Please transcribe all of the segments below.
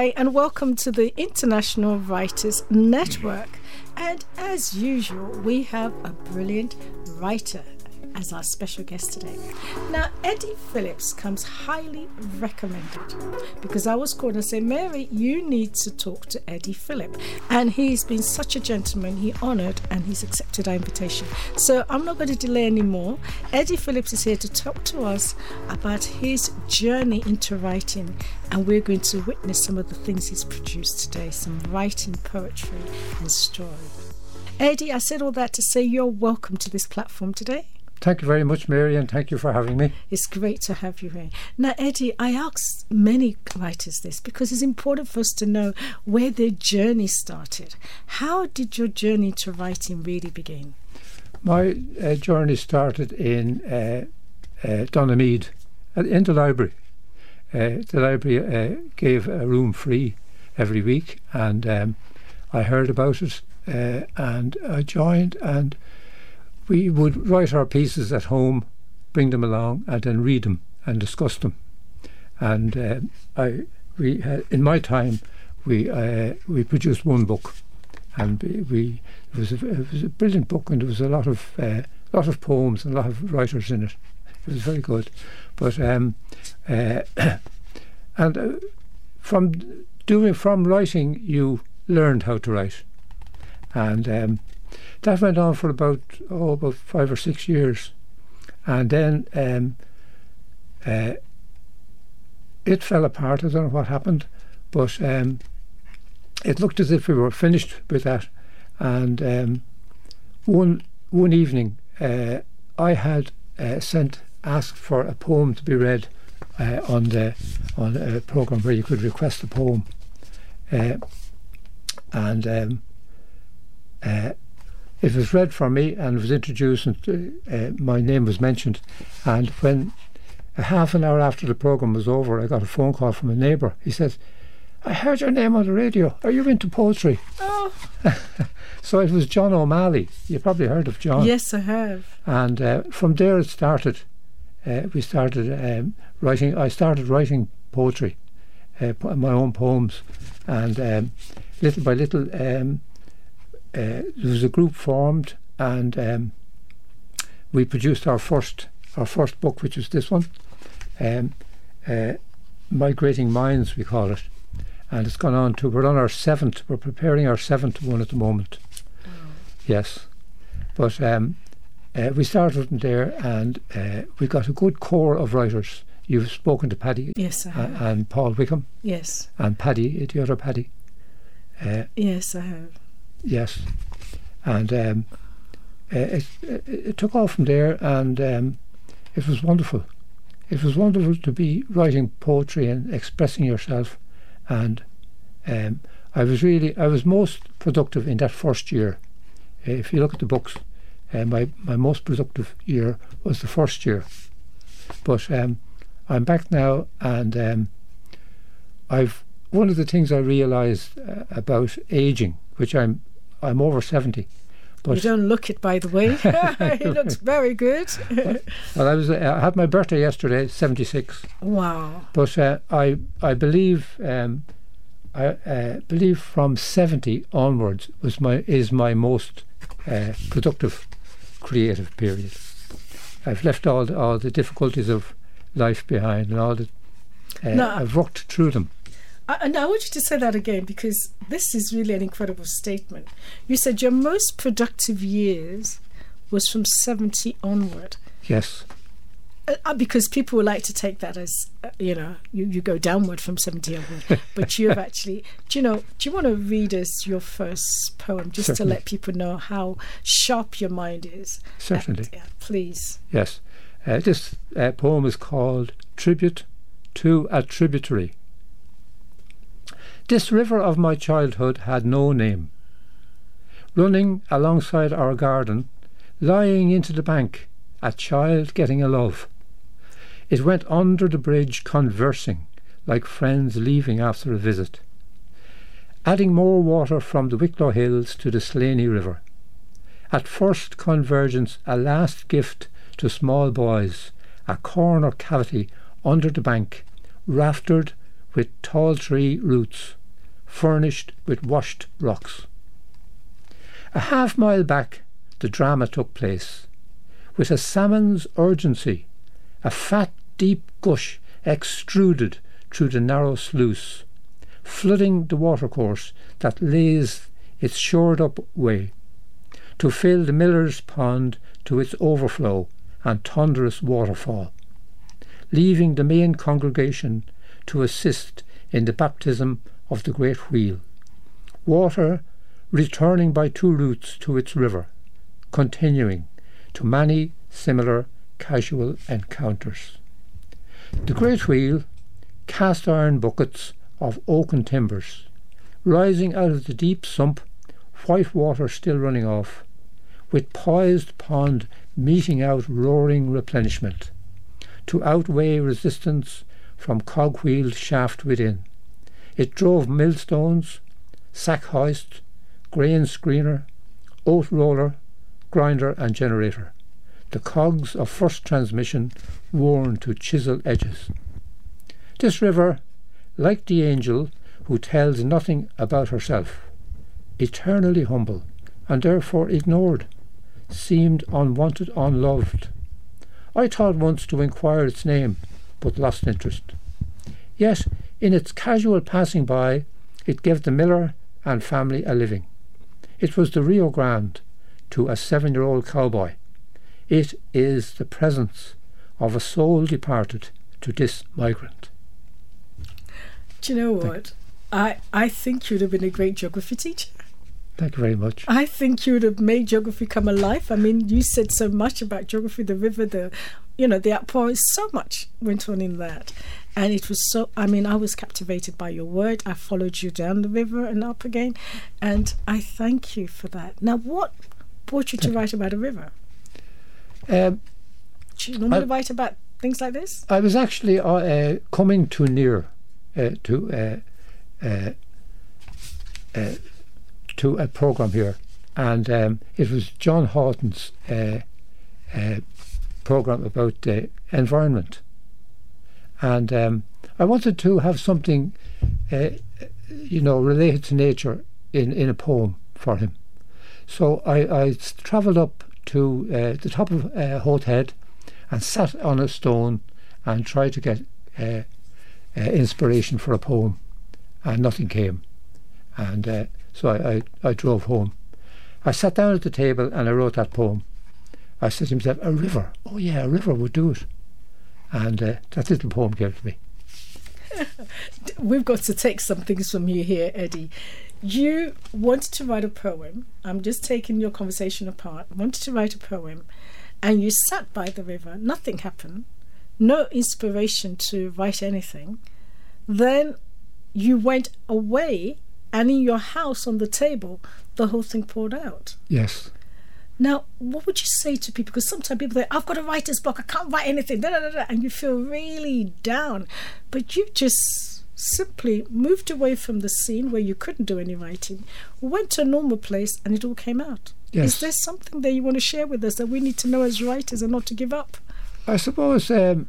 Hi, and welcome to the International Writers Network. And as usual, we have a brilliant writer as our special guest today. Now, Eddie Phillips comes highly recommended because I was called and said, Mary, you need to talk to Eddie Phillips. And he's been such a gentleman. He honoured and he's accepted our invitation. So I'm not going to delay anymore. Eddie Phillips is here to talk to us about his journey into writing. And we're going to witness some of the things he's produced today, some writing, poetry and story. Eddie, I said all that to say you're welcome to this platform today. Thank you very much, Mary, and thank you for having me. It's great to have you here. Now, Eddie, I ask many writers this because it's important for us to know where their journey started. How did your journey to writing really begin? My journey started in Donamead, in the library. The library gave a room free every week, and I heard about it, and I joined, and we would write our pieces at home, bring them along, and then read them and discuss them. And in my time, we produced one book, and it was a brilliant book, and there was a lot of poems and a lot of writers in it. It was very good, but from writing, you learned how to write, and that went on for about 5 or 6 years, and then it fell apart. I don't know what happened, but it looked as if we were finished with that. And one evening, I had asked for a poem to be read on a program where you could request a poem, and it was read for me and was introduced, and my name was mentioned. And when a half an hour after the programme was over, I got a phone call from a neighbour. He said, I heard your name on the radio. Are you into poetry? Oh. So it was John O'Malley. You probably heard of John. Yes, I have. And from there it started. We started writing. I started writing poetry, my own poems. And little by little, there was a group formed, and we produced our first book, which was this one, Migrating Minds, we call it, and it's gone on to, we're preparing our 7th one at the moment. Yes, but we started from there, and we got a good core of writers. You've spoken to Paddy. Yes, I have. And Paul Wickham. Yes. And Paddy, the other Paddy. Yes, I have. Yes, and it took off from there, and it was wonderful. It was wonderful to be writing poetry and expressing yourself, and I was most productive in that first year. If you look at the books, my most productive year was the first year. But I'm back now, and one of the things I realised about ageing, which I'm over 70. But you don't look it, by the way. It looks very good. Well, I had my birthday yesterday, 76. Wow. But I believe from 70 onwards is my most productive creative period. I've left all the difficulties of life behind, and all the I've worked through them. And I want you to say that again, because this is really an incredible statement. You said your most productive years was from 70 onward. Yes. Because people would like to take that as, you go downward from 70 onward. But you've actually, do you want to read us your first poem, just Certainly. to let people know how sharp your mind is? Certainly. Please. Yes. This poem is called Tribute to a Tributary. This river of my childhood had no name. Running alongside our garden, lying into the bank, a child getting a love. It went under the bridge conversing, like friends leaving after a visit. Adding more water from the Wicklow Hills to the Slaney River. At first convergence, a last gift to small boys, a corner cavity under the bank, raftered with tall tree roots, furnished with washed blocks. A half-mile back the drama took place. With a salmon's urgency, a fat, deep gush extruded through the narrow sluice, flooding the watercourse that lays its shored-up way, to fill the miller's pond to its overflow and thunderous waterfall, leaving the main congregation to assist in the baptism of the great wheel, water returning by two routes to its river, continuing to many similar casual encounters. The great wheel, cast iron buckets of oaken timbers, rising out of the deep sump, white water still running off, with poised pond meting out roaring replenishment, to outweigh resistance from cogwheel shaft within. It drove millstones, sack hoist, grain screener, oat roller, grinder and generator, the cogs of first transmission worn to chisel edges. This river, like the angel who tells nothing about herself, eternally humble and therefore ignored, seemed unwanted, unloved. I thought once to inquire its name, but lost interest. Yet, in its casual passing by, it gave the miller and family a living. It was the Rio Grande to a 7-year-old cowboy. It is the presence of a soul departed to this migrant. Do you know what? I think you'd have been a great geography teacher. Thank you very much. I think you would have made geography come alive. I mean, you said so much about geography, the river, the outpouring, so much went on in that. And it was so, I was captivated by your word. I followed you down the river and up again. And I thank you for that. Now, what brought you to write about a river? Do you normally write about things like this? I was actually coming too near to a programme here, and it was John Houghton's programme about environment, and I wanted to have something related to nature in a poem for him. So I travelled up to the top of Howth Head and sat on a stone and tried to get inspiration for a poem, and nothing came. And so I drove home. I sat down at the table and I wrote that poem. I said to myself, a river. Oh yeah, a river would do it. And that little poem came to me. We've got to take some things from you here, Eddie. You wanted to write a poem. I'm just taking your conversation apart. Wanted to write a poem, and you sat by the river. Nothing happened. No inspiration to write anything. Then you went away, and in your house on the table, the whole thing poured out. Yes. Now, what would you say to people? Because sometimes people say, I've got a writer's block, I can't write anything, and you feel really down. But you just simply moved away from the scene where you couldn't do any writing, went to a normal place, and it all came out. Yes. Is there something that you want to share with us that we need to know as writers and not to give up? I suppose the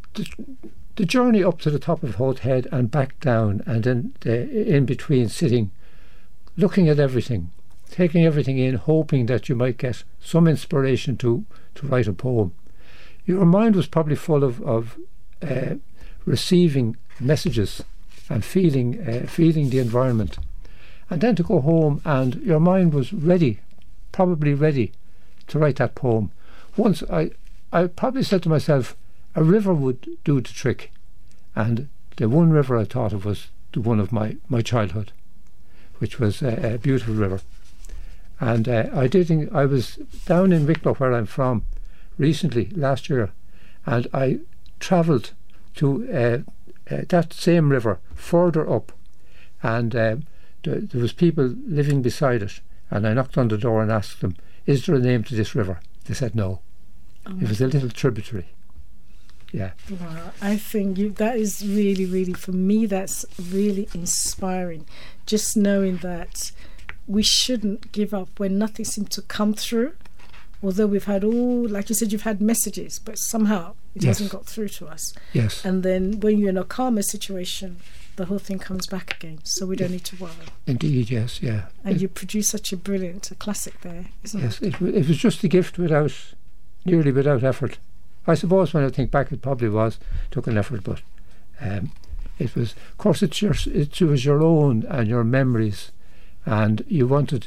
journey up to the top of Howth Head and back down, and then in between sitting, looking at everything, taking everything in, hoping that you might get some inspiration to write a poem. Your mind was probably full of receiving messages and feeling the environment. And then to go home and your mind was probably ready to write that poem. Once I probably said to myself, a river would do the trick. And the one river I thought of was the one of my childhood, which was a beautiful river. And I was down in Wicklow, where I'm from, recently, last year, and I travelled to that same river further up, and there was people living beside it, and I knocked on the door and asked them, is there a name to this river? They said no. It was a little tributary. Yeah. Wow, I think that is really, really, for me, that's really inspiring. Just knowing that we shouldn't give up when nothing seems to come through. Although we've had like you said, you've had messages, but somehow it hasn't got through to us. Yes. And then when you're in a calmer situation, the whole thing comes back again, so we don't need to worry. Indeed, yes, yeah. And you produce such a classic there, isn't it? Yes, it was just a gift nearly without effort. I suppose when I think back, it probably took an effort, but it was, of course, it was your own and your memories, and you wanted.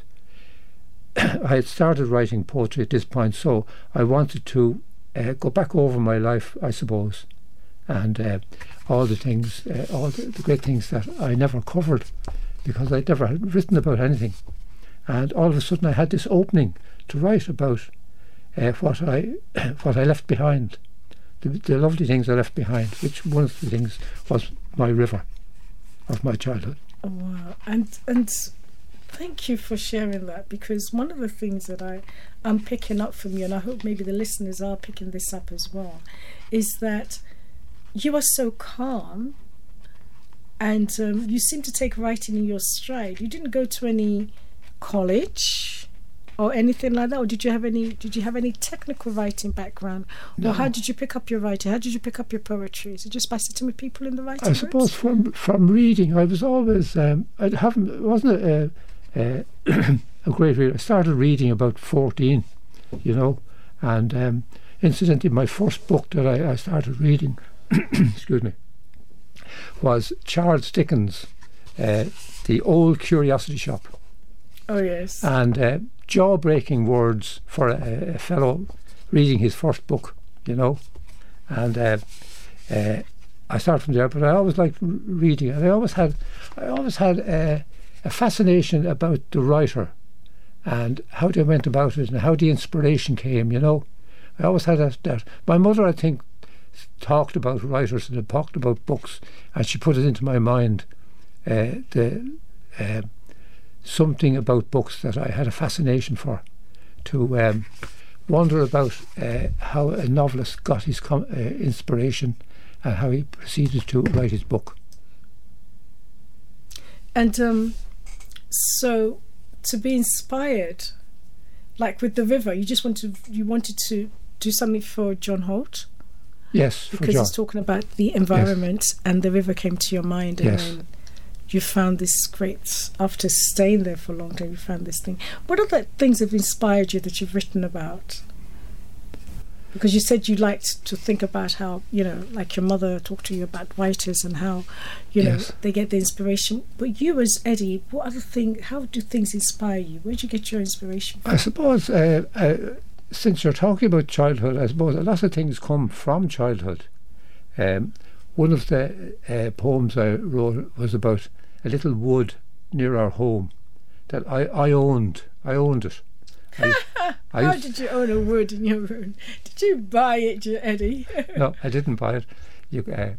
I had started writing poetry at this point, so I wanted to go back over my life, I suppose, and all the things, all the great things that I never covered because I'd never had written about anything. And all of a sudden I had this opening to write about what I left behind, the lovely things I left behind, which one of the things was my river of my childhood. Oh, wow. And thank you for sharing that, because one of the things that I'm picking up from you, and I hope maybe the listeners are picking this up as well, is that you are so calm, and you seem to take writing in your stride. You didn't go to any college or anything like that, or did you have any technical writing background? No. Or how did you pick up your writing? How did you pick up your poetry? Is it just by sitting with people in the writing I suppose from reading. I was always wasn't a great reader. I started reading about 14, and incidentally my first book that I started reading excuse me, was Charles Dickens' The Old Curiosity Shop. Oh yes. And jaw-breaking words for a fellow reading his first book, and I started from there. But I always liked reading, and I always had a fascination about the writer and how they went about it and how the inspiration came. I always had that. My mother, I think, talked about writers and talked about books, and she put it into my mind something about books that I had a fascination for, to wonder about how a novelist got his inspiration and how he proceeded to write his book. And so to be inspired, like with the river, you wanted to do something for John Holt? Yes, because he's talking about the environment, yes. And the river came to your mind, and yes. Then you found this great, after staying there for a long time, you found this thing. What other things have inspired you that you've written about? Because you said you liked to think about how, like your mother talked to you about writers and how, yes. They get the inspiration. But you as Eddie, what other thing? How do things inspire you? Where do you get your inspiration from? I suppose, since you're talking about childhood, I suppose a lot of things come from childhood. One of the poems I wrote was about a little wood near our home that I owned. I owned it. How did you own a wood in your room? Did you buy it, Eddie? No, I didn't buy it.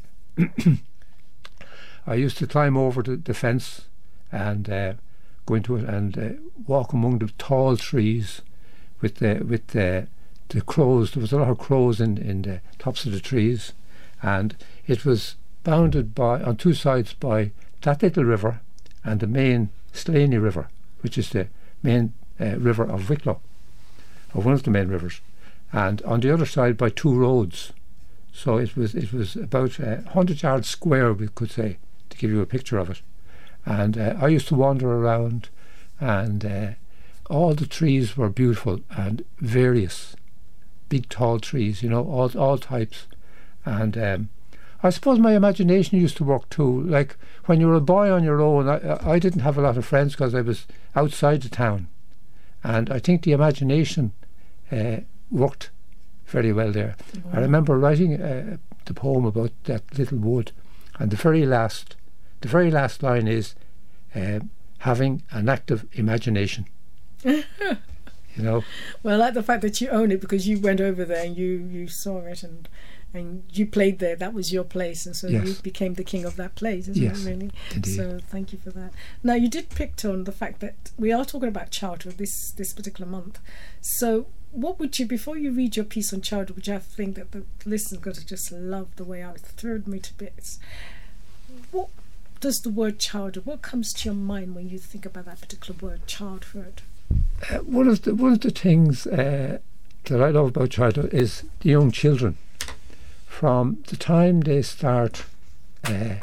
I used to climb over the fence and go into it and walk among the tall trees with the crows. There was a lot of crows in the tops of the trees, and it was bounded on two sides by that little river and the main Slaney River, which is the main river of Wicklow, or one of the main rivers, and on the other side by two roads. So it was about 100 yards square, we could say, to give you a picture of it. And I used to wander around, and all the trees were beautiful and various, big tall trees, all types. And I suppose my imagination used to work too. Like when you were a boy on your own, I didn't have a lot of friends because I was outside the town, and I think the imagination worked very well there. Wow. I remember writing the poem about that little wood, and the very last line is having an active imagination. Well, I like the fact that you own it, because you went over there and you saw it and you played there. That was your place, and so yes. You became the king of that place, isn't yes, it, really? Indeed. So thank you for that. Now, you did pick on the fact that we are talking about childhood this particular month. So what would you, before you read your piece on childhood, which I think that the listeners are going to just love the way I thrilled me to bits, what does the word childhood, what comes to your mind when you think about that particular word, childhood? One of the things that I love about childhood is the young children. From the time they start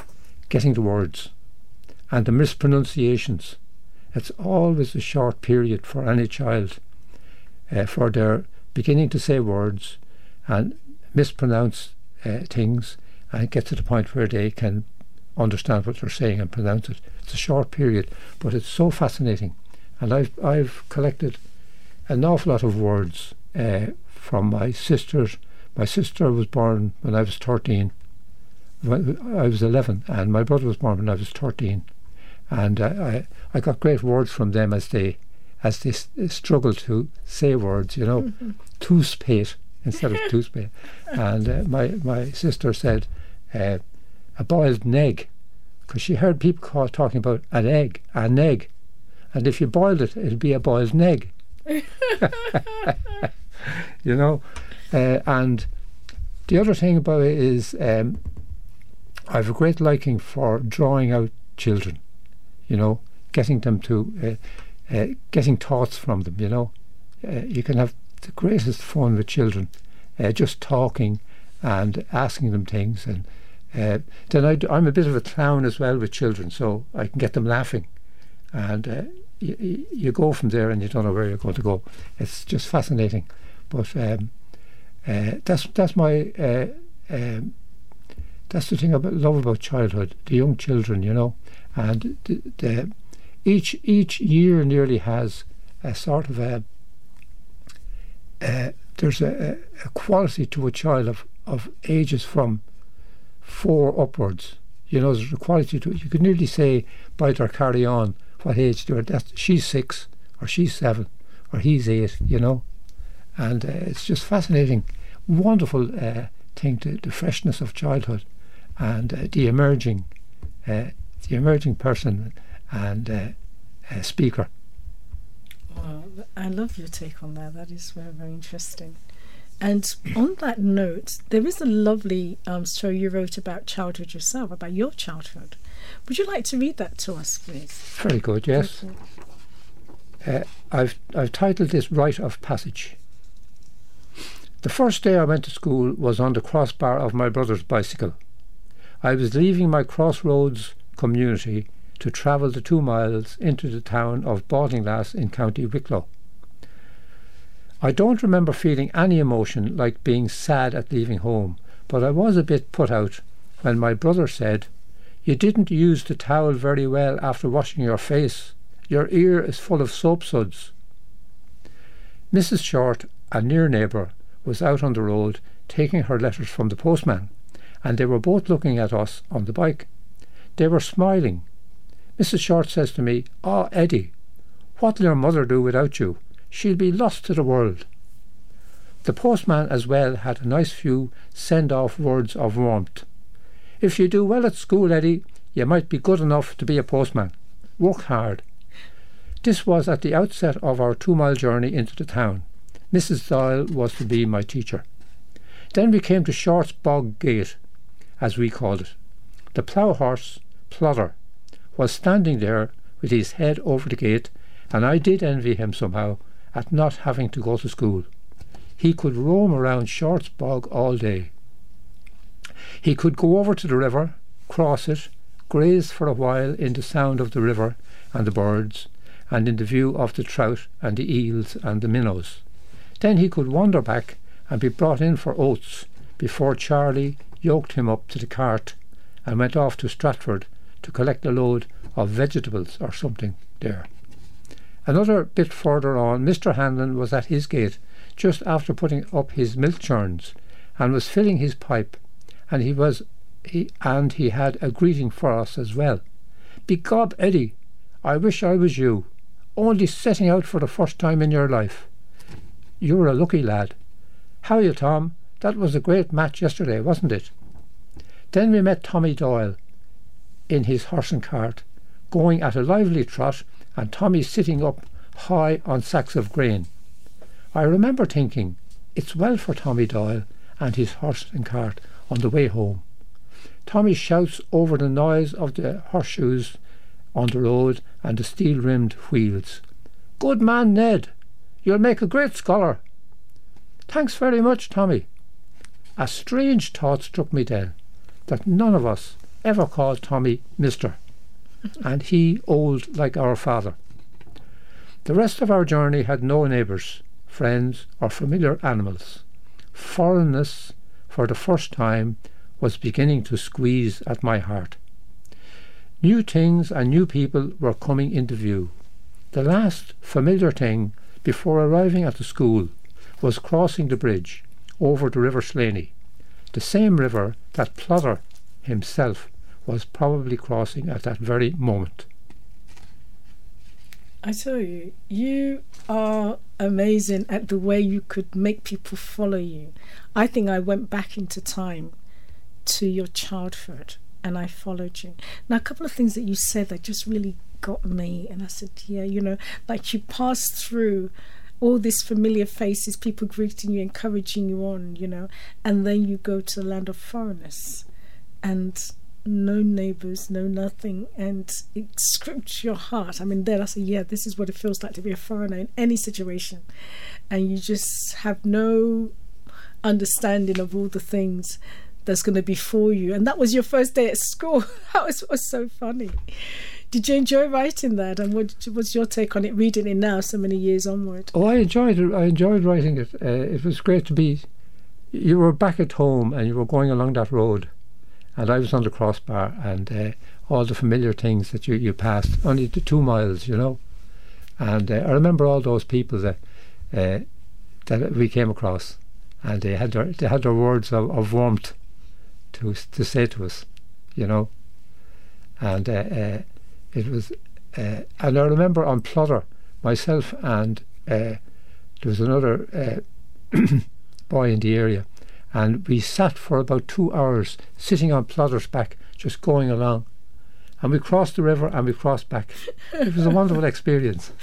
getting the words and the mispronunciations. It's always a short period for any child for their beginning to say words and mispronounce things and get to the point where they can understand what they're saying and pronounce it. It's a short period, but it's so fascinating. And I've collected an awful lot of words from my sisters. My sister was born when I was 13. I was 11, and my brother was born when I was 13. And I got great words from them as they struggled to say words, you know, toothpaste instead of toothpaste. And my sister said a boiled neg, because she heard people talking about an egg, and if you boiled it, it'd be a boiled neg. You know, and the other thing about it is I have a great liking for drawing out children, you know, getting them to getting thoughts from them, you know. You can have the greatest fun with children, just talking and asking them things. And then I'm a bit of a clown as well with children, so I can get them laughing. And you go from there and you don't know where you're going to go. It's just fascinating. But that's my that's the thing I love about childhood, the young children, you know. And each year nearly has a sort of there's a quality to a child of ages from 4 upwards. You know, there's a quality to it. You could nearly say by their carry on what age they are. She's 6 or she's 7 or he's 8, you know. And it's just fascinating, wonderful thing, the freshness of childhood and the emerging person and speaker. Well, I love your take on that. That is very, very interesting. And on that note, there is a lovely story you wrote about childhood yourself, about your childhood. Would you like to read that to us, please? Very good, yes. I've titled this Rite of Passage. The first day I went to school was on the crossbar of my brother's bicycle. I was leaving my Crossroads community to travel the 2 miles into the town of Baltinglass in County Wicklow. I don't remember feeling any emotion like being sad at leaving home, but I was a bit put out when my brother said, "You didn't use the towel very well after washing your face. Your ear is full of soap suds." Mrs. Short, a near neighbour, was out on the road taking her letters from the postman, and they were both looking at us on the bike. They were smiling. Mrs. Short says to me, "Oh, Eddie, what'll your mother do without you? She'll be lost to the world." The postman as well had a nice few send-off words of warmth. "If you do well at school, Eddie, you might be good enough to be a postman. Work hard." This was at the outset of our 2-mile journey into the town. Mrs. Doyle was to be my teacher. Then we came to Short's Bog Gate, as we called it. The plough horse, Plodder, was standing there with his head over the gate, and I did envy him somehow at not having to go to school. He could roam around Short's Bog all day. He could go over to the river, cross it, graze for a while in the sound of the river and the birds, and in the view of the trout and the eels and the minnows. Then he could wander back and be brought in for oats before Charlie yoked him up to the cart and went off to Stratford to collect a load of vegetables or something there. Another bit further on, Mr. Hanlon was at his gate just after putting up his milk churns and was filling his pipe, and he had a greeting for us as well. "Begob, Eddie, I wish I was you, only setting out for the first time in your life. You're a lucky lad. How are you, Tom? That was a great match yesterday, wasn't it?" Then we met Tommy Doyle in his horse and cart, going at a lively trot, and Tommy sitting up high on sacks of grain. I remember thinking, it's well for Tommy Doyle and his horse and cart on the way home. Tommy shouts over the noise of the horseshoes on the road and the steel-rimmed wheels, "Good man, Ned. You'll make a great scholar." "Thanks very much, Tommy." A strange thought struck me then, that none of us ever called Tommy Mister, and he old like our father. The rest of our journey had no neighbours, friends or familiar animals. Foreignness, for the first time, was beginning to squeeze at my heart. New things and new people were coming into view. The last familiar thing before arriving at the school was crossing the bridge over the River Slaney, the same river that Plodder himself was probably crossing at that very moment. I tell you, you are amazing at the way you could make people follow you. I think I went back into time to your childhood and I followed you. Now, a couple of things that you said that just really got me, and I said, yeah, you know, like you passed through all these familiar faces, people greeting you, encouraging you on, you know, and then you go to the land of foreigners and no neighbours, no nothing, and it scripts your heart. I mean, then I say, yeah, this is what it feels like to be a foreigner in any situation, and you just have no understanding of all the things that's going to be for you. And that was your first day at school. That was so funny. Did you enjoy writing that, and what's your take on it, reading it now so many years onward? Oh, I enjoyed it. I enjoyed writing it. It was great to be, you were back at home and you were going along that road, and I was on the crossbar, and all the familiar things that you passed, only the 2 miles, you know. And I remember all those people that we came across, and they had their words of warmth to say to us, you know. And it was, and I remember on Plodder, myself and there was another boy in the area, and we sat for about 2 hours sitting on Plodder's back, just going along, and we crossed the river and we crossed back. It was a wonderful experience.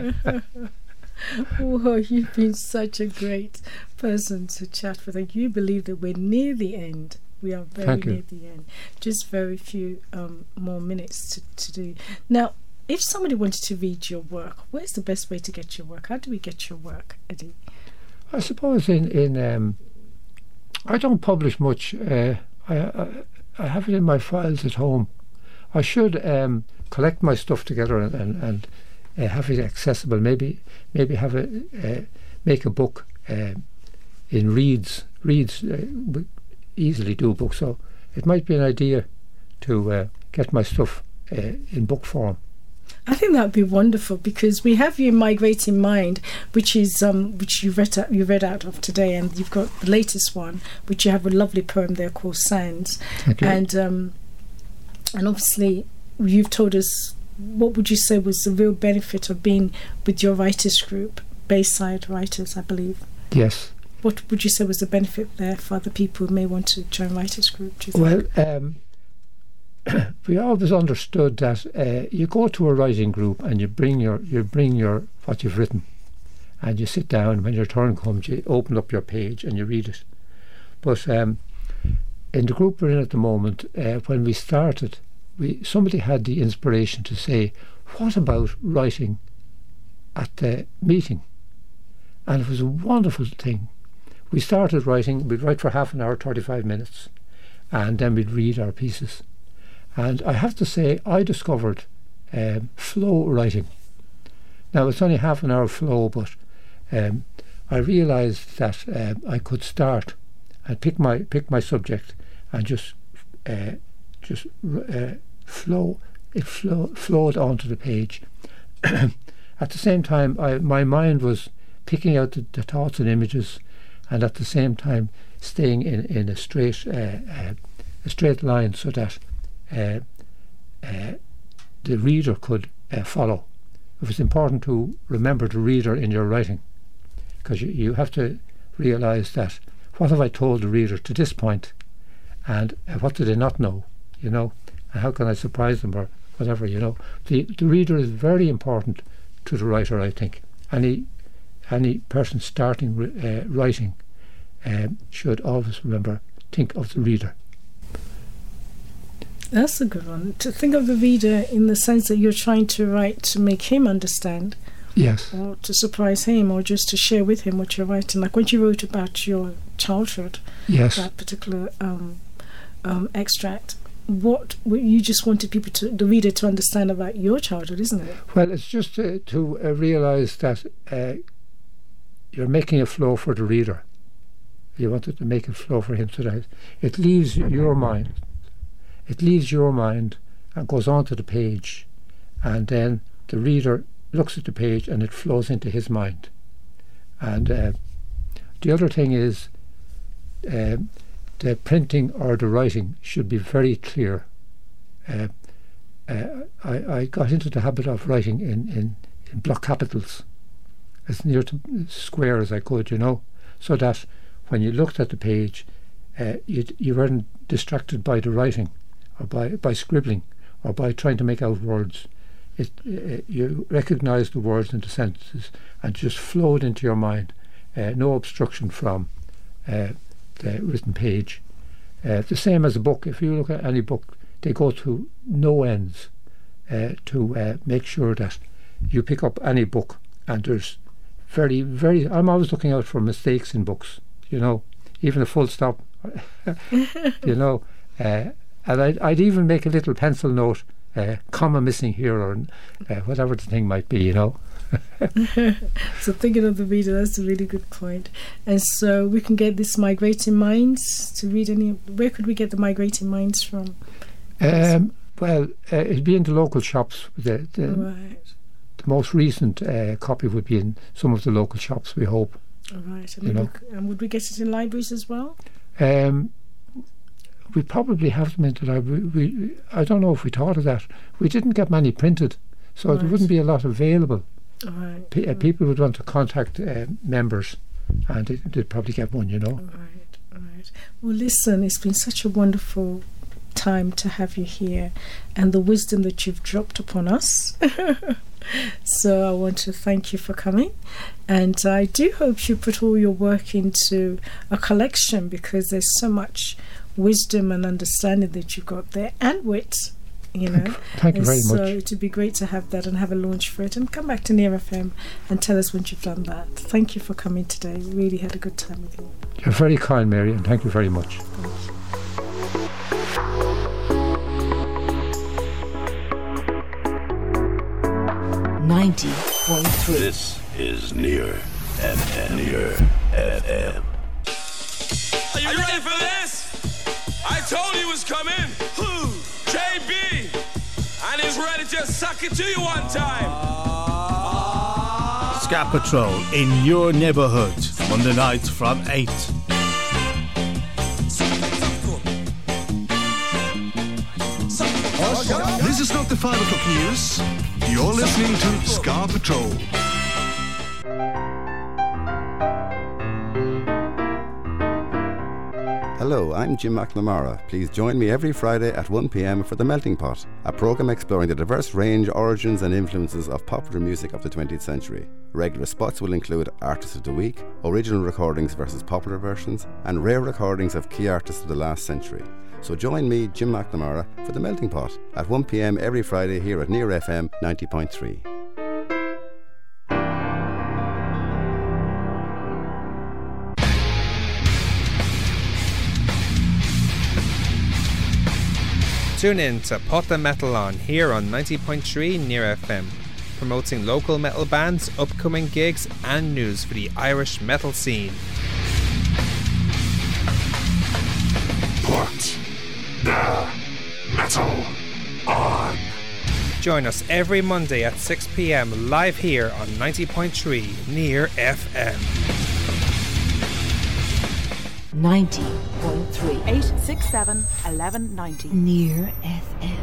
Oh, you've been such a great person to chat with. And you believe that we're near the end. We are very near the end. Just very few more minutes to do. Now, if somebody wanted to read your work, where's the best way to get your work? How do we get your work, Eddie? I suppose in I don't publish much. I have it in my files at home. I should collect my stuff together and have it accessible. Maybe have make a book in Reeds. Reeds easily do books, so it might be an idea to get my stuff in book form. I think that would be wonderful, because we have you in Migrating Mind, which is which you read out of today, and you've got the latest one, which you have a lovely poem there called Sands. And obviously you've told us, what would you say was the real benefit of being with your writers group, Bayside Writers, I believe? Yes. What would you say was the benefit there for other people who may want to join writers group? Well, we always understood that you go to a writing group and you bring your what you've written, and you sit down. When your turn comes, you open up your page and you read it. But in the group we're in at the moment, when we started, somebody had the inspiration to say, what about writing at the meeting? And it was a wonderful thing. We started writing. We'd write for half an hour, 35 minutes, and then we'd read our pieces. And I have to say, I discovered flow writing. Now, it's only half an hour flow, but I realised that I could start and pick my subject and just flow. It flowed onto the page. At the same time, my mind was picking out the thoughts and images, and at the same time staying in a straight line, so that the reader could follow. It was important to remember the reader in your writing, because you have to realise that, what have I told the reader to this point, and what do they not know, you know, and how can I surprise them, or whatever, you know. The reader is very important to the writer, I think. Any person starting writing should always think of the reader. That's a good one. To think of the reader in the sense that you're trying to write to make him understand. Yes. Or to surprise him, or just to share with him what you're writing. Like when you wrote about your childhood, yes, that particular extract, what you just wanted the reader to understand about your childhood, isn't it? Well, it's just to realise that you're making a flow for the reader. You wanted to make a flow for him, so that it leaves your mind. It leaves your mind and goes onto the page, and then the reader looks at the page and it flows into his mind. And the other thing is the printing or the writing should be very clear. I got into the habit of writing in block capitals, as near to square as I could, so that when you looked at the page, you weren't distracted by the writing or by scribbling or by trying to make out words. You recognised the words and the sentences and just flowed into your mind. No obstruction from the written page. The same as a book. If you look at any book, they go to no ends to make sure that you pick up any book, and there's very, very... I'm always looking out for mistakes in books, even a full stop, and I'd even make a little pencil note, comma missing here, or whatever the thing might be, So thinking of the reader, that's a really good point. And so we can get this Migrating Minds to read where could we get the Migrating Minds from? Well, it'd be in the local shops. The most recent copy would be in some of the local shops, we hope. All right. And would we get it in libraries as well? We probably have them in the library. I don't know if we thought of that. We didn't get many printed, so there wouldn't be a lot available. All right. People would want to contact members, and they'd probably get one, All right. Well, listen, it's been such a wonderful time to have you here, and the wisdom that you've dropped upon us. So I want to thank you for coming, and I do hope you put all your work into a collection, because there's so much wisdom and understanding that you've got there, and wit. Thank you very much. So it would be great to have that and have a launch for it, and come back to Near FM and tell us once you've done that. Thank you for coming today. Really had a good time with you. You're very kind, Mary, and thank you very much. Thank you. 90.3. This is Near FM. Near FM. Are you ready for this? I told you it was coming. JB. And he's ready to suck it to you one time. Ska Patrol in your neighborhood. Monday night from 8. This is not the 5 o'clock news. You're listening to Ska Patrol. Hello, I'm Jim McNamara. Please join me every Friday at 1 p.m. for The Melting Pot, a programme exploring the diverse range, origins and influences of popular music of the 20th century. Regular spots will include Artist of the Week, original recordings versus popular versions, and rare recordings of key artists of the last century. So join me, Jim McNamara, for The Melting Pot at 1 p.m. every Friday here at Near FM 90.3. Tune in to Put the Metal On here on 90.3 Near FM, promoting local metal bands, upcoming gigs and news for the Irish metal scene. Put the metal on. Join us every Monday at 6 p.m. live here on 90.3 Near FM. 90.3 867 1190 Near FM.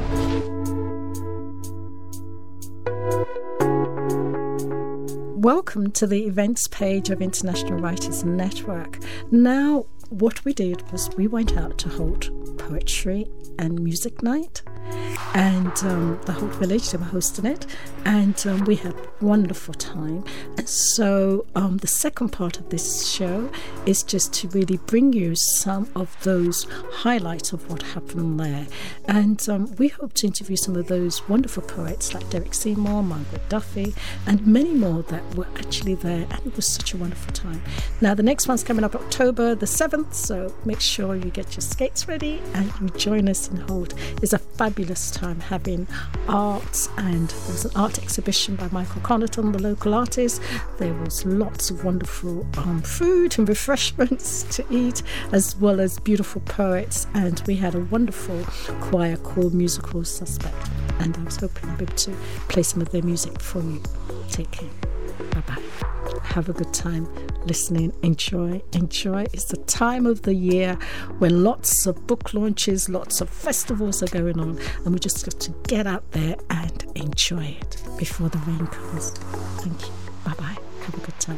Welcome to the events page of International Writers Network. Now, what we did was we went out to hold poetry and music night, and the Holt Village. They were hosting it, and we had a wonderful time. And so the second part of this show is just to really bring you some of those highlights of what happened there. And we hope to interview some of those wonderful poets like Derek Seymour, Margaret Duffy, and many more that were actually there, and it was such a wonderful time. Now the next one's coming up October the 7th, so make sure you get your skates ready and you join us in Holt. It's a fabulous time having arts, and there was an art exhibition by Michael Connaughton, the local artist. There was lots of wonderful food and refreshments to eat, as well as beautiful poets, and we had a wonderful choir called Musical Suspect, and I was hoping I'd be able to play some of their music for you. Take care. Bye-bye. Have a good time listening. Enjoy. It's the time of the year when lots of book launches, lots of festivals are going on, and we just have to get out there and enjoy it before the rain comes. Thank you. Bye-bye. Have a good time.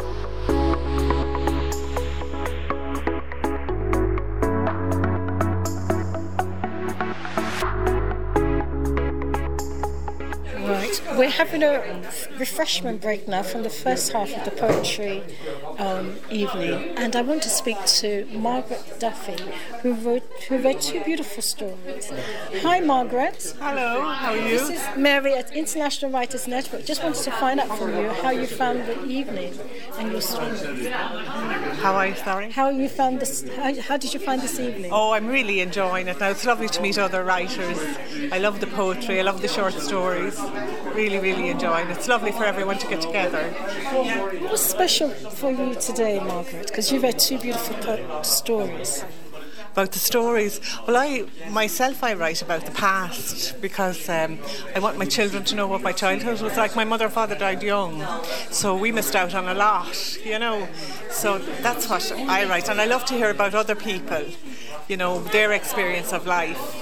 Right, we're having a refreshment break now from the first half of the poetry evening, and I want to speak to Margaret Duffy, who read two beautiful stories. Hi, Margaret. Hello, how are you? This is Mary at International Writers Network. Just wanted to find out from you how you found the evening and your stories. How you found this? How did you find this evening? Oh, I'm really enjoying it now. It's lovely to meet other writers. I love the poetry. I love the short stories. Really, really enjoying it. It's lovely for everyone to get together. What was special for you today, Margaret? Because you read two beautiful stories. About the stories, well, I write about the past because I want my children to know what my childhood was like. My mother and father died young, so we missed out on a lot, you know. So that's what I write, and I love to hear about other people, you know, their experience of life.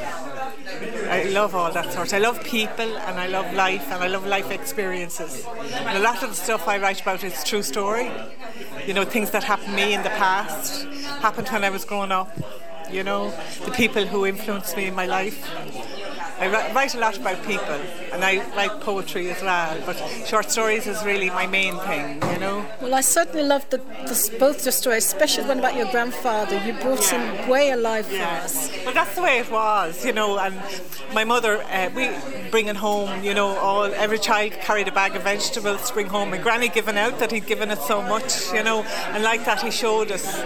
I love all that sort. I love people, and I love life, and I love life experiences. And a lot of the stuff I write about is true story. You know, things that happened to me in the past, happened when I was growing up. You know, the people who influenced me in my life. I write a lot about people, and I write poetry as well, but short stories is really my main thing, you know. Well, I certainly loved both the stories, especially the one about your grandfather. You brought him way alive for us. Well, that's the way it was, you know, and my mother, we bringing home, you know, every child carried a bag of vegetables to bring home. My granny given out that he'd given us so much, you know, and like that he showed us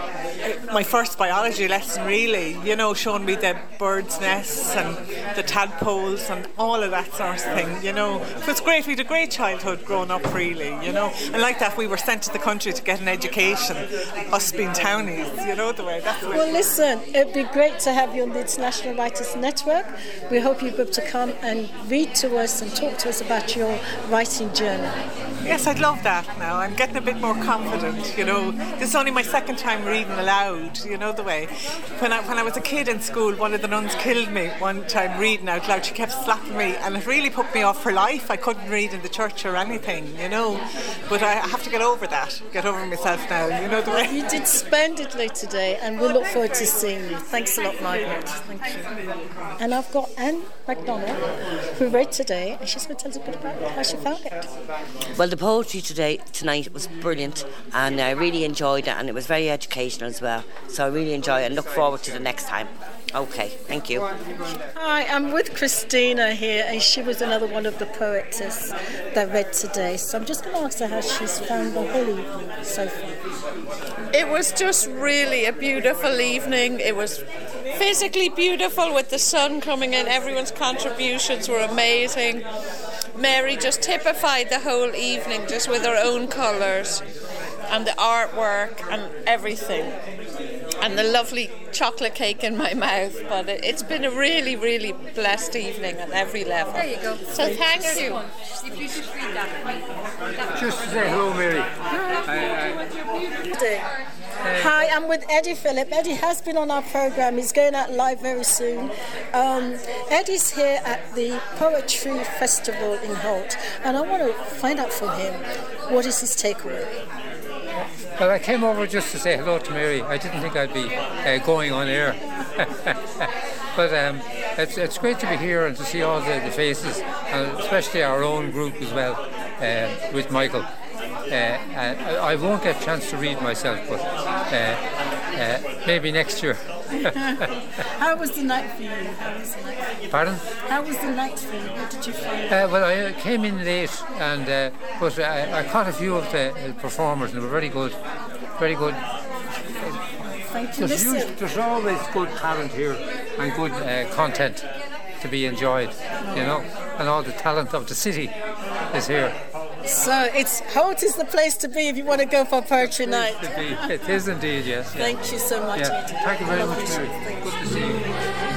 my first biology lesson, really, you know, showing me the birds' nests and the tadpoles and all of that sort of thing, you know. It was great. We had a great childhood growing up, really, you know. And like that, we were sent to the country to get an education, us being townies, you know, the way. That's the way. Well, listen, it'd be great to have you on the International Writers Network. We hope you're able to come and read to us and talk to us about your writing journey. Yes, I'd love that now. I'm getting a bit more confident, you know. This is only my second time reading aloud, you know, the way. When I was a kid in school, one of the nuns killed me one time reading out loud. She kept slapping me, and it really put me off for life. I couldn't read in the church or anything, you know. But I have to get over that, get over myself now, you know, the way. You did splendidly today, and we look forward to seeing you. Thanks a lot, Margaret. Thank you. And I've got Anne McDonald, who read today, and she's going to tell us a bit about how she found it. Well, the poetry tonight was brilliant, and I really enjoyed it, and it was very educational as well. So I really enjoyed it and look forward to the next time. Okay, thank you. Hi, I'm with Christina here, and she was another one of the poetess that read today. So I'm just going to ask her how she's found the whole evening so far. It was just really a beautiful evening. It was physically beautiful with the sun coming in. Everyone's contributions were amazing. Mary just typified the whole evening just with her own colours and the artwork and everything. And the lovely chocolate cake in my mouth. But it's been a really, really blessed evening at every level. There you go. So thank you. If you could read that. Just to say hello, Mary. Hi, I'm with Eddie Phillip. Eddie has been on our programme. He's going out live very soon. Eddie's here at the Poetry Festival in Holt, and I want to find out from him what is his takeaway. Well, I came over just to say hello to Mary. I didn't think I'd be going on air. But it's great to be here and to see all the faces, and especially our own group as well, with Michael. I won't get a chance to read myself, but maybe next year. How was the night for you? Pardon? How was the night for you? What did you find? Well, I came in late, and but I caught a few of the performers, and they were very good. Very good. Thank you. There's always good talent here and good content to be enjoyed, you know, and all the talent of the city is here. So Holt is the place to be if you want to go for poetry night. It is indeed, yes. Thank you so much. Yeah. Thank you very much, Mary. Good to see you.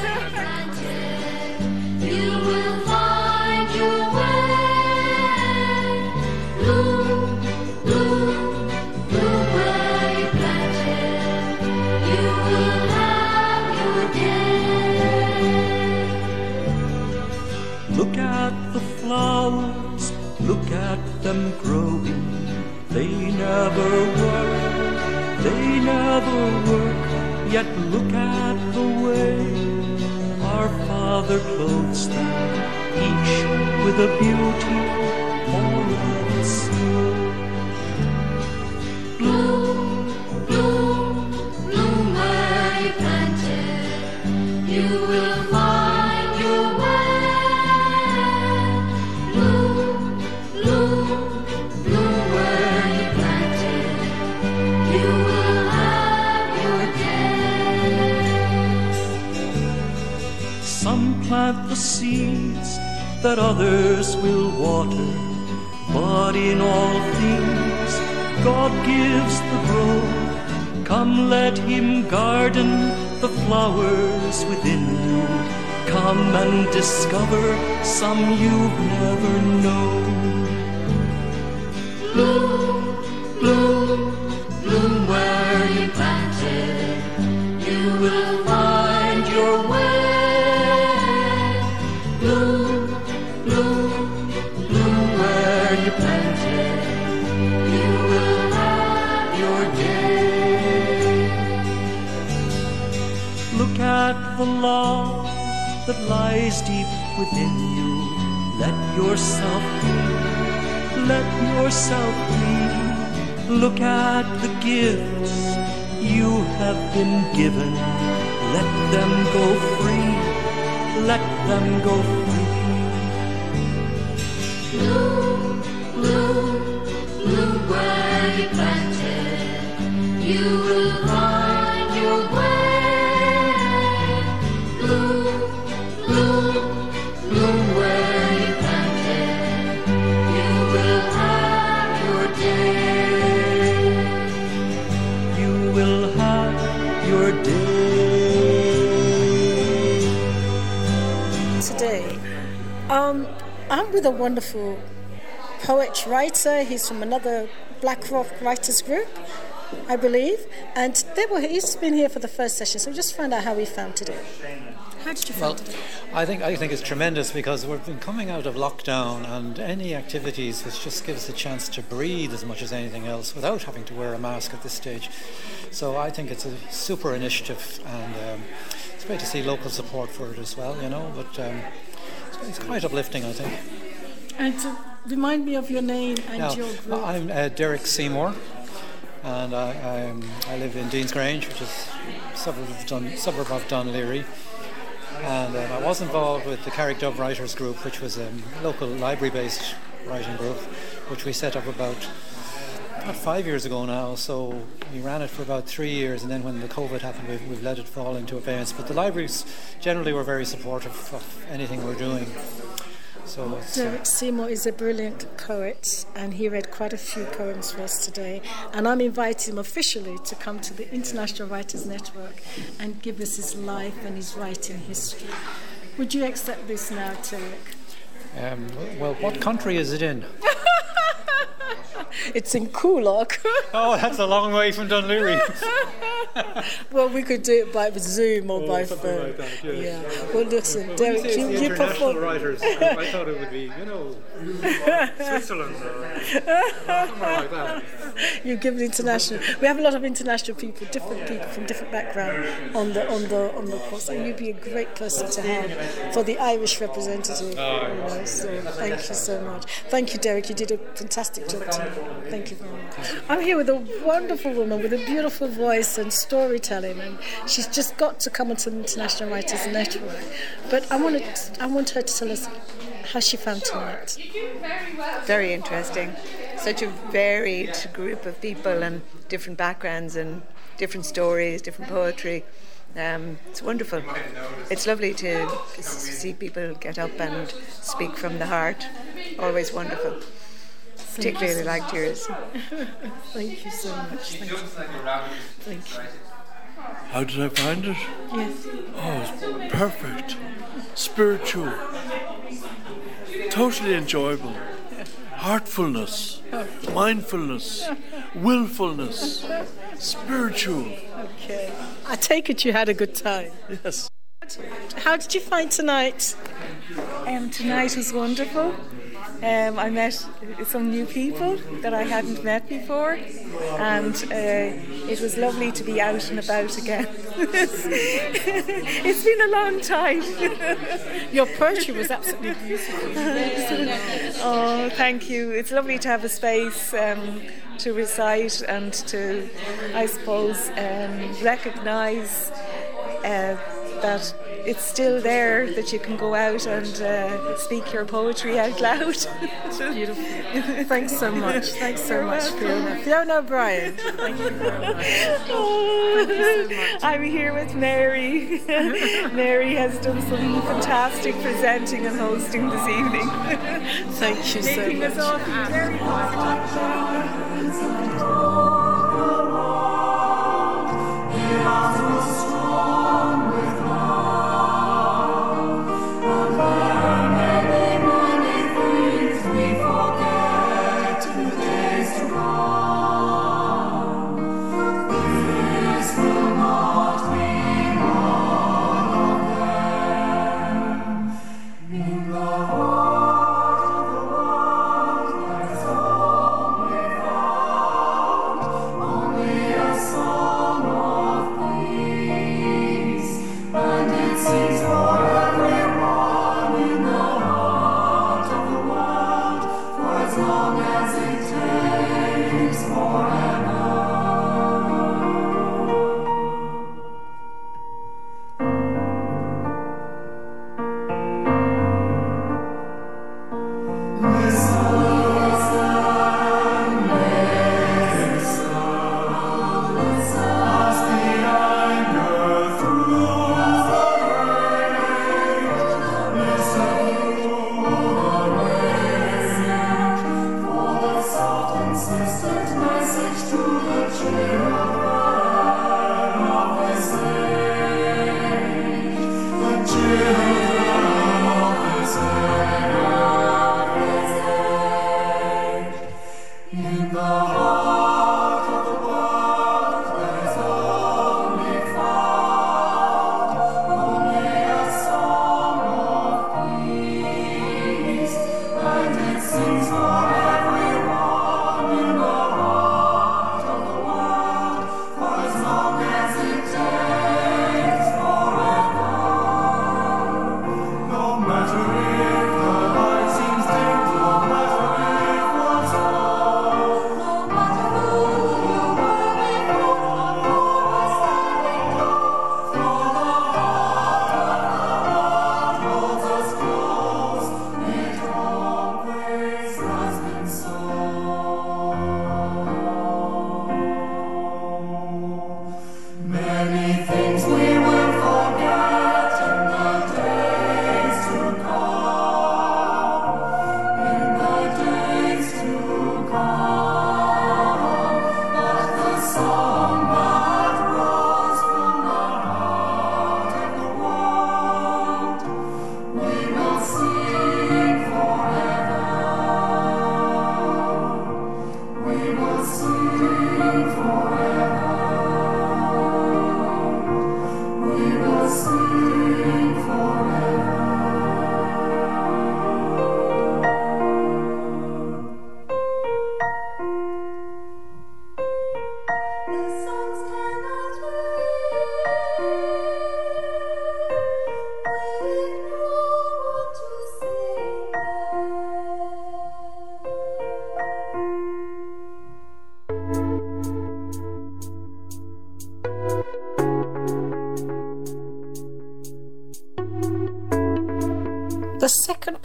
You will find your way. Bloom, bloom, bloom where you planted. You will have your day. Look at the flowers, look at them growing. They never work, yet look at the way our Father clothes them, each with a beauty for us. Bloom, bloom, bloom where you planted. You will find your way. Bloom, bloom, bloom where you planted. You will have your day. Some plant the seeds that others will water, but in all things God gives the growth. Come, let Him garden the flowers within you. Come and discover some you've never known. Bloom, bloom, bloom where you planted. You will find your way. Bloom, bloom, bloom where you planted. You will have your day. Look at the love that lies deep within you. Let yourself be, let yourself be. Look at the gifts you have been given. Let them go free, let them go free. Bloom, bloom, bloom where you planted. You will find your way. Bloom, bloom, bloom where you planted. You will have your day. You will have your day. Today, I'm with a wonderful poet writer. He's from another Black Rock writers group, I believe, and he's been here for the first session, so we just find out how he found today. How did you find today? I think it's tremendous because we've been coming out of lockdown, and any activities which just give us a chance to breathe as much as anything else without having to wear a mask at this stage. So I think it's a super initiative, and it's great to see local support for it as well, you know, but it's quite uplifting, I think. And to remind me of your name and your group. I'm Derek Seymour, and I live in Dean's Grange, which is a suburb of Dunleary. And I was involved with the Carrickdove Writers Group, which was a local library-based writing group, which we set up about 5 years ago now. So we ran it for about 3 years, and then when the COVID happened, we've let it fall into abeyance. But the libraries generally were very supportive of anything we're doing. So Derek Seymour is a brilliant poet, and he read quite a few poems for us today, and I'm inviting him officially to come to the International Writers Network and give us his life and his writing history. Would you accept this now, Derek? Well, what country is it in? It's in Coolock. Oh, that's a long way from Dunleary. Well, we could do it by Zoom or by phone. Like that, yeah. Well, listen, Derek, you perform. Writers. I thought it would be, Switzerland or somewhere like that. You've given international. We have a lot of international people, different people from different background on the course, and you'd be a great person to have for the Irish representative. So thank you so much. Thank you, Derek. You did a fantastic job tonight. Thank you very much. I'm here with a wonderful woman with a beautiful voice and storytelling, and she's just got to come onto the International Writers Network. But I want her to tell us how she found tonight. Very interesting. Such a varied group of people and different backgrounds and different stories, different poetry. It's wonderful. It's lovely to see people get up and speak from the heart. Always wonderful. Particularly liked yours. Thank you so much. Thank you. Thank you. How did I find it? Yes. Oh, it's perfect. Spiritual. Totally enjoyable. Heartfulness. Mindfulness. Willfulness. Spiritual. Okay. I take it you had a good time. Yes. How did you find tonight? Tonight was wonderful. I met some new people that I hadn't met before, and it was lovely to be out and about again. It's been a long time. Your poetry was absolutely beautiful. Oh, thank you. It's lovely to have a space to recite and to, I suppose, recognise that it's still there, that you can go out and speak your poetry out loud. Beautiful. Thanks so much. Thanks so much, Fiona. Fiona O'Brien. Thank you very much. Thank you so much. I'm here with Mary. Mary has done some fantastic presenting and hosting this evening. Thank you so Making much. us all feel very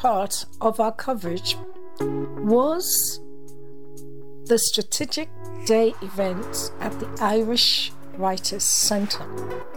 part of our coverage was the Strategic Day event at the Irish Writers Centre.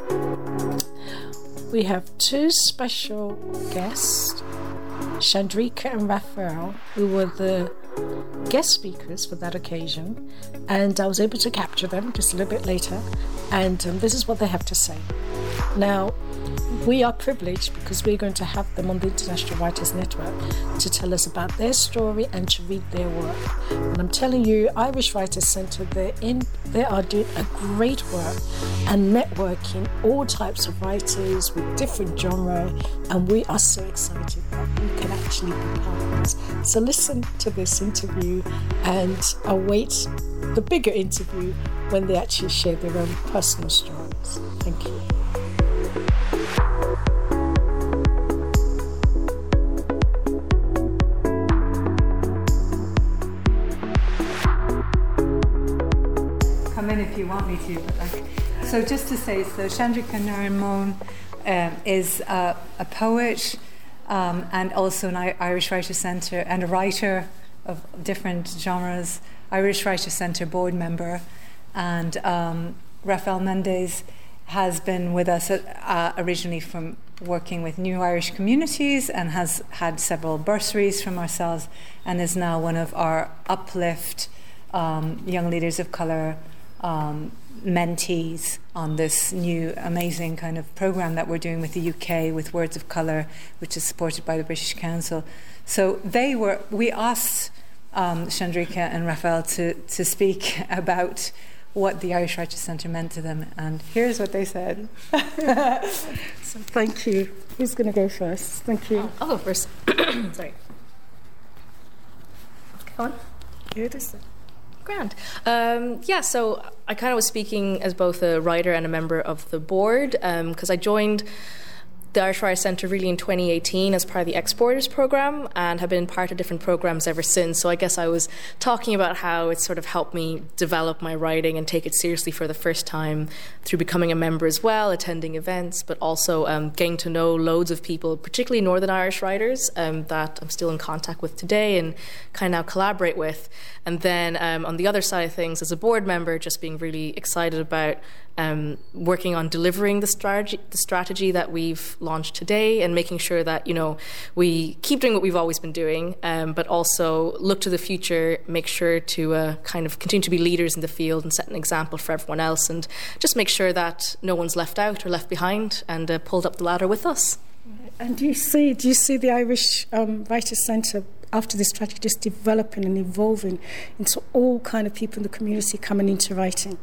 We have two special guests, Chandrika and Raphael, who were the guest speakers for that occasion, and I was able to capture them just a little bit later, and this is what they have to say. Now, we are privileged because we're going to have them on the International Writers Network to tell us about their story and to read their work. And I'm telling you, Irish Writers Centre, they are doing a great work and networking all types of writers with different genre, and we are so excited that we can actually be part of this. So listen to this interview and await the bigger interview when they actually share their own personal stories. Thank you. In if you want me to, but so just to say, so Chandrika Narayan is a poet and also an Irish Writers Centre and a writer of different genres, Irish Writers Centre board member, and Rafael Mendes has been with us originally from working with New Irish Communities and has had several bursaries from ourselves and is now one of our Uplift young leaders of colour mentees on this new amazing kind of programme that we're doing with the UK with Words of Colour, which is supported by the British Council. So we asked Chandrika and Raphael to speak about what the Irish Writers Centre meant to them, and here's what they said. So thank you. Who's going to go first? Thank you. I'll go first. Sorry. Go on. Here it is. Grand. So I kind of was speaking as both a writer and a member of the board because I joined the Irish Writers Centre really in 2018 as part of the Exporters programme and have been part of different programmes ever since. So I guess I was talking about how it's sort of helped me develop my writing and take it seriously for the first time through becoming a member as well, attending events, but also getting to know loads of people, particularly Northern Irish writers that I'm still in contact with today and kind of now collaborate with. And then on the other side of things, as a board member, just being really excited about working on delivering the strategy that we've launched today and making sure that, we keep doing what we've always been doing, but also look to the future, make sure to kind of continue to be leaders in the field and set an example for everyone else and just make sure that no one's left out or left behind and pulled up the ladder with us. And do you see the Irish Writers Centre after this strategy just developing and evolving into all kind of people in the community coming into writing?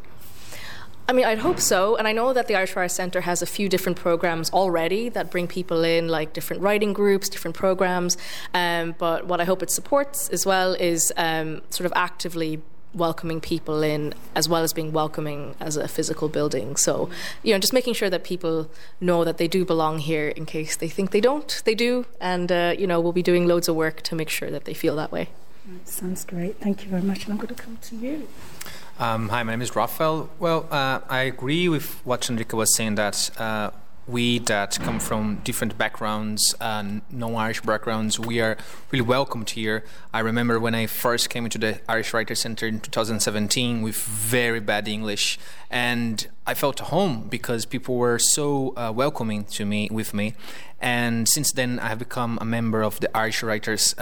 I mean, I'd hope so, and I know that the Irish Writers Centre has a few different programmes already that bring people in, like different writing groups, different programmes, but what I hope it supports as well is sort of actively welcoming people in as well as being welcoming as a physical building. So, just making sure that people know that they do belong here in case they think they don't. They do, and, we'll be doing loads of work to make sure that they feel that way. Sounds great. Thank you very much, and I'm going to come to you. Hi, my name is Raphael. Well, I agree with what Chandrika was saying that we that come from different backgrounds, non-Irish backgrounds, we are really welcomed here. I remember when I first came into the Irish Writers Centre in 2017 with very bad English, and I felt at home because people were so welcoming with me. And since then, I have become a member of the Irish Writers,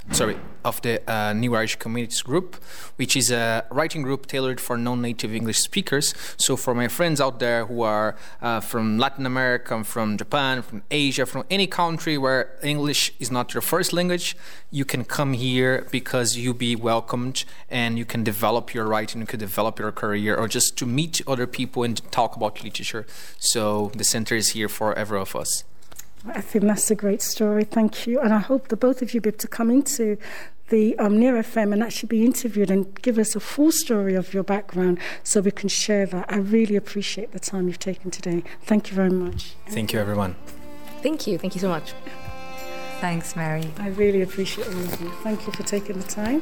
of the New Irish Communities Group, which is a writing group tailored for non-native English speakers. So for my friends out there who are from Latin America, from Japan, from Asia, from any country where English is not your first language, you can come here because you'll be welcomed and you can develop your writing, you can develop your career, or just to meet other people and talk about literature. So the center is here for every of us. I think that's a great story. Thank you. And I hope that both of you be able to come into the Near FM and actually be interviewed and give us a full story of your background so we can share that. I really appreciate the time you've taken today. Thank you very much. Thank you, everyone. Thank you. Thank you so much. Thanks, Mary. I really appreciate all of you. Thank you for taking the time.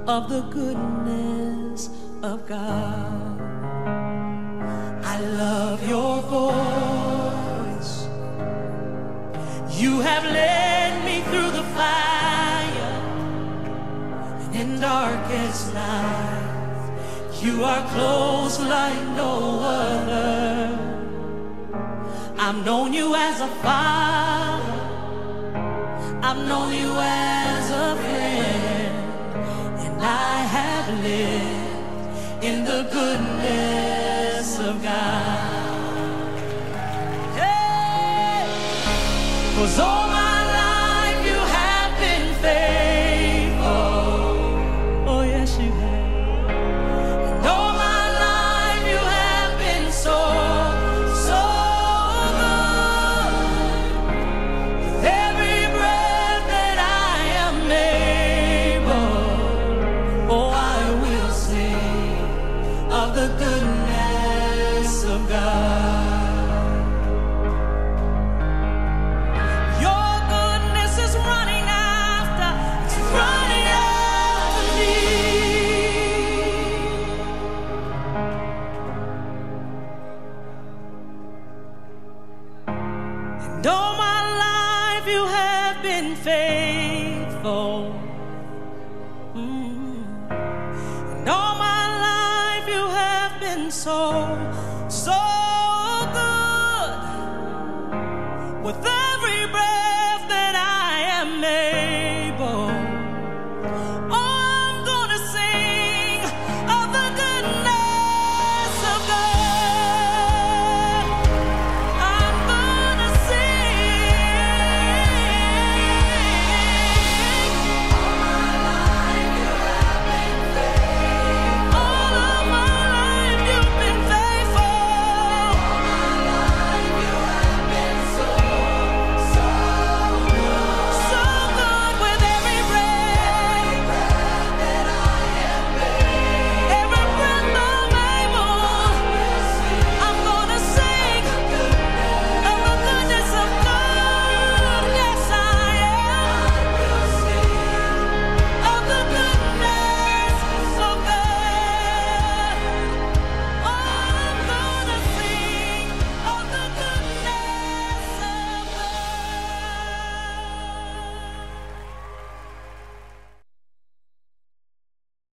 of the goodness of God. I love your voice. You have led me through the fire and in darkest night. You are close like no other. I've known you as a father. I've known you as a friend. And I have lived in the goodness of God. Hey! 'Cause all my life you have been faithful. Oh yes you have. And all my life you have been so good. With every breath that I am able, oh I will sing of the goodness of God. Your goodness is running after, it's running after me. And all my life you have been faithful. And all my life you have been so good. With